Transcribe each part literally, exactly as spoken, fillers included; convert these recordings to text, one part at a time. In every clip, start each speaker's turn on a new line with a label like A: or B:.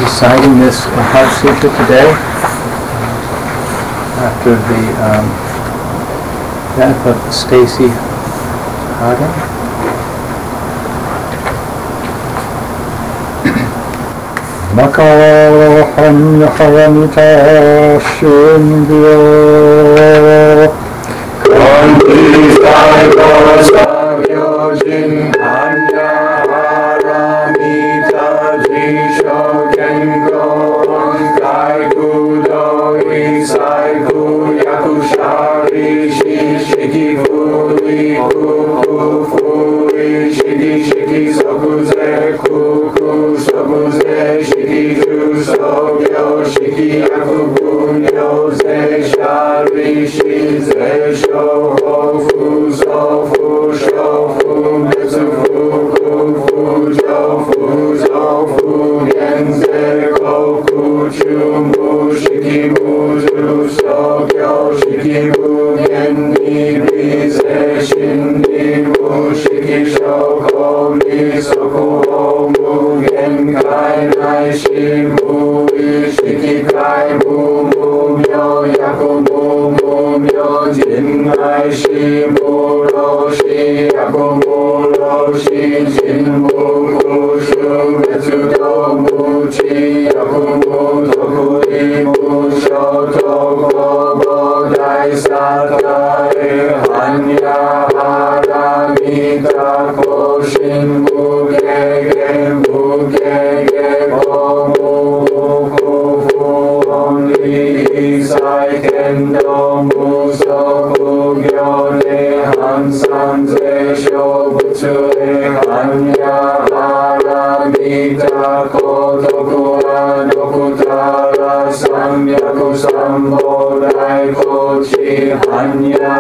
A: reciting this Heart Sutra today after the um, death of Stacy Hagen. Makaham Yaharamita Shindyo Kanti Saipo Sagyojin Anya Haramita Jisho Kengo Kai Kudo Isai Kuyakushari Shishiki Furi Kuku Furi Shiki Shiki Sokuze Kuku Sokuze Shiki Ju Sogyo Shiki Akubunyo Ze Shari Shize Shoho Fu Sofu Shofu Metsufu Kufu Jofu Zofu Genze Koku Chumu Shiki Muzu Sogyo Shiki Mugenni Bize Shindi Mu Shiki Shoko Misoku Mugen Kai Nai Shimu Shiki Kai Mu Mu Myo Yaku Mu Mu Myo Jin Nai Shimu Roshi Yaku Mu Roshi Jin Mu Kushu Metsu Tomu Chi Yaku Mu Toku Imu Shoto Kobo Dai Satai Hanya Haramita Koshin Mugege Mugege Komu Kufu Only Isai Kendo Muso Kugyone Hansan Ze Shobutsu Hanya Haramita Kotoku Anokutara Samyaku Sambodai Kochi Hanya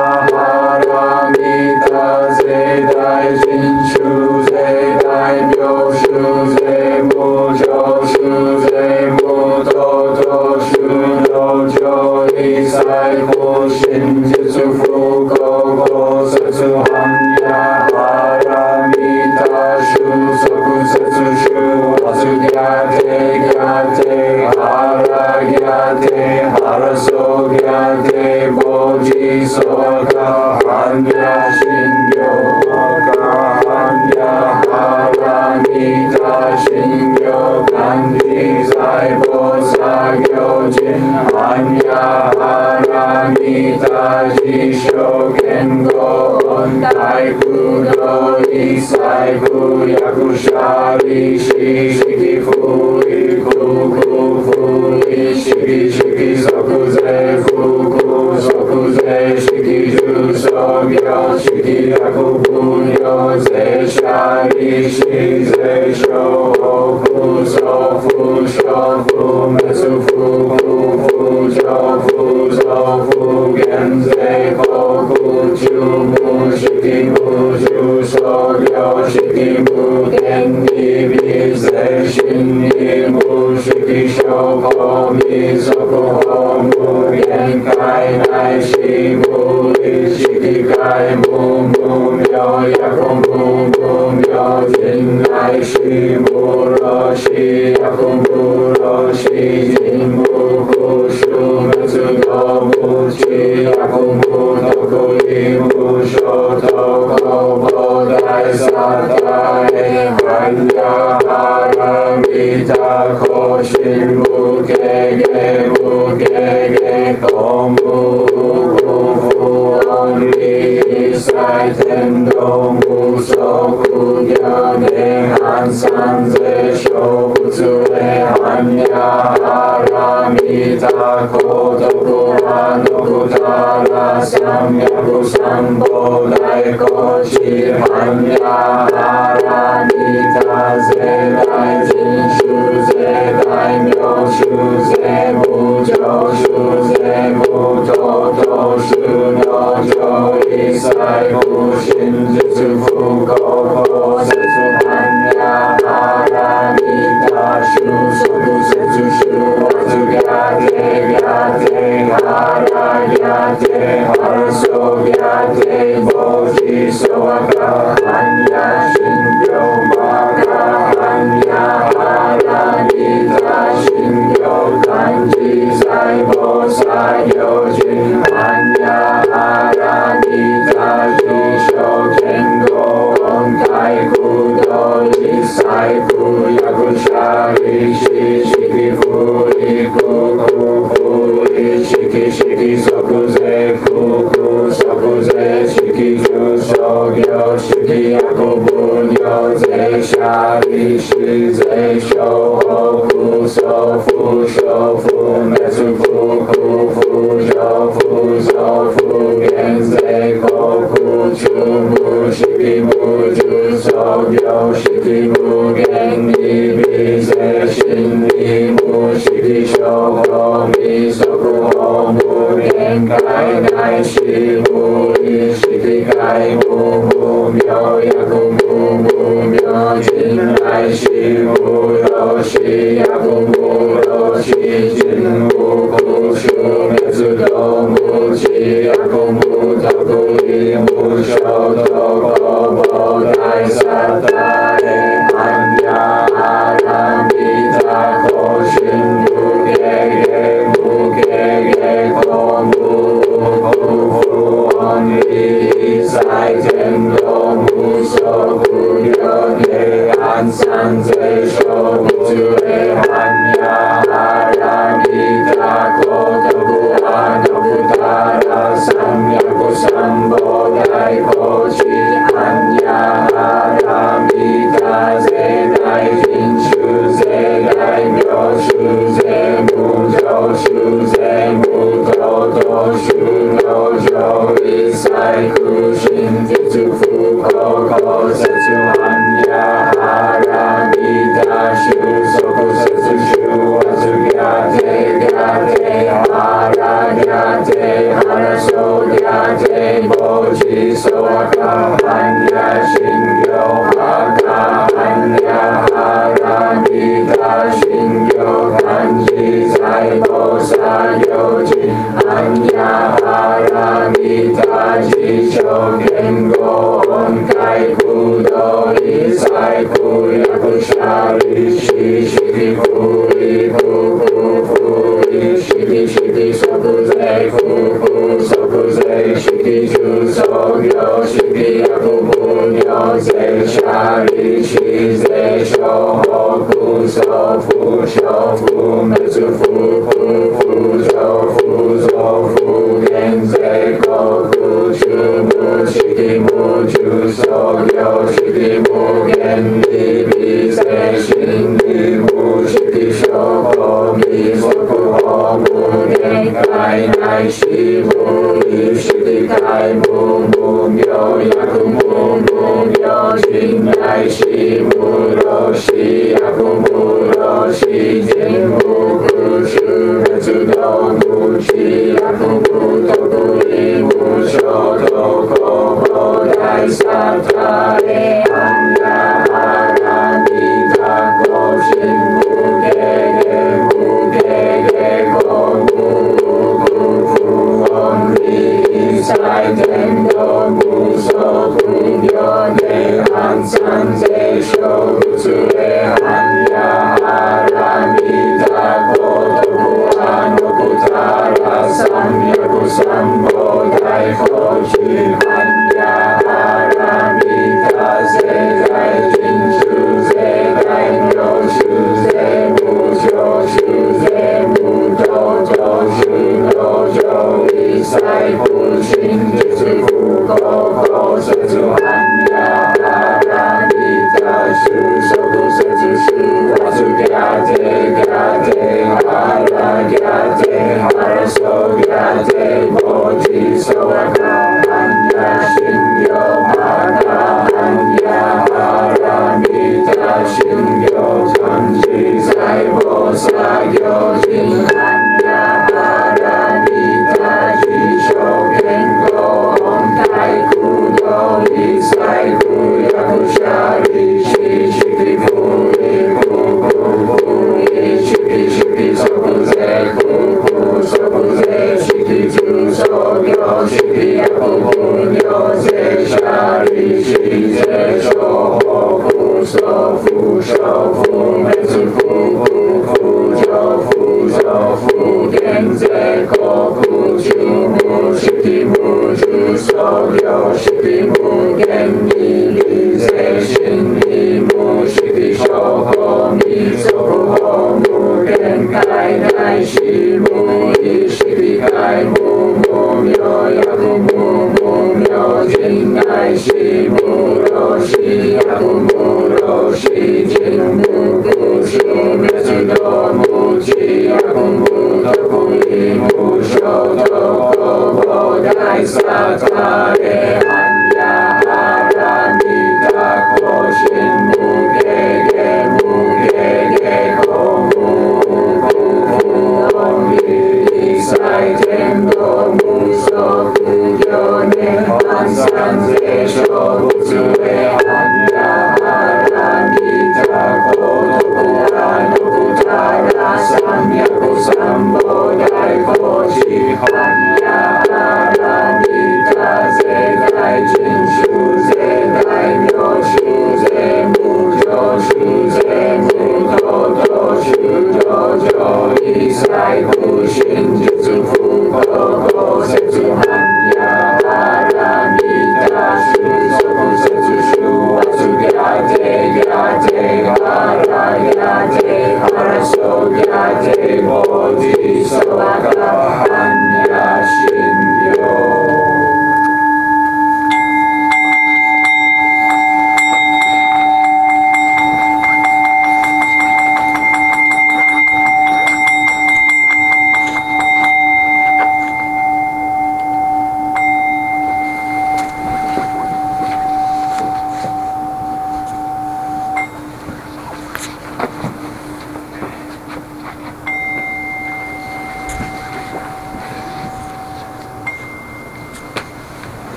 A: Haramita Zedai Jinshu Zedai Myoshu Zemu Joshu Zemu Toto Shuno Jo Isai Kushin Jitsu Fuko Setsu Hanya Haramita Shu Soku Setsu Shu Asugyate Gyate Hara Gyate Haraso Gyate Boji Soka Hanya Shingyo Maka Hanya Haramita Shingyo Kanji Saibo Sagyo Jin Hanya Haramita Jisho Kengo Kai Kudo Isai Kuyakushari Shiki Furi Kuku Furi Shiki Shiki Sokuze Fuku Sokuze Shiki Ju Sogyo Shiki Akubunyo Ze Shari Shize Shoho Fu Sofu Shofu Metsufu Kufu Jofu Zofu Genze Koku Chumu Shiki Muju Sogyo Shiki Mugenni Bize Shinni Mu Shiki Shoko Misoku Homu Gen Kai Nai Shimu Shiki Kai Mu Mu Myo Yaku Mu Mu Myo Jin Nai Shimu Roshi Yaku Mu Roshi Jin Mu Kushu Metsu Tomu Chi Yaku Mu Toku Imu Shoto Kobo Dai Satai Hanya Haramita Koshin Mugege Mugege Komu Kufu Only Isai Tendo Muso Kugyane Hansan Ze Shobutsu Hanya Haramita Kotoku Anokutara Samyaku Sambodai Kochi Hanya Haramita Zedai Jinshu Zedai Myoshu Zemu Joshu Zemu Toto Shuno Jo Isai Kushin Jitsu Fuko Setsu Hanya Haramita Shu Soku Setsu Shu Atsugate Gyate Hara Gyate Haraso Gyate Boji Soaka Hanya Shingyo Maka Hanya Haramita 西无有西呀不无有西金无不修灭之多无其呀不无道故意无修多波波带萨达耶安呀阿拉米达可寻不给给不给给可不不不往里在天罗无所不有内安三贼手不为安呀阿拉米达可都不安都不达拉三呀不三波带可去安呀阿拉米达贼带进修贼带妙修贼不就修贼不都都修都就一塞苦心地祝福口口塞住安呀阿拉米达修手不塞住修啊住呀得呀得阿拉呀得阿拉手呀得摩吉手啊卡安呀心有啊卡安呀阿拉米达心有安吉在菩萨有情安呀阿拉米达吉求天国开苦多利塞苦呀不沙利西西提苦利苦苦苦利西提西提所苦贼苦苦所苦贼西提主所有西提呀苦不牛贼沙利西贼修后苦所苦修苦没主苦苦苦修苦所苦变贼口苦主不西提不主所有西提不变利比贼心利不西提修后弥所苦后不变开乃西不利西提开不不有呀苦不不有心乃西不罗西